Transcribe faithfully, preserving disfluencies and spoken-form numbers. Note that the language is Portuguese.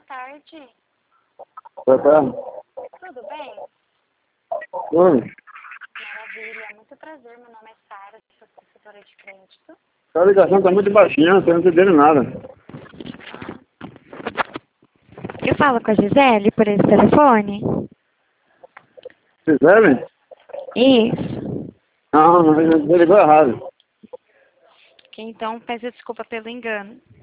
tarde. Boa tarde. Tudo bem? Oi. Maravilha, muito prazer. Meu nome é Sara, sou consultora de crédito. A ligação tá muito baixinha, não tô entendendo nada. Eu falo com a Gisele por esse telefone? Gisele? Isso. Não, não, você ligou errado. Então, peço desculpa pelo engano.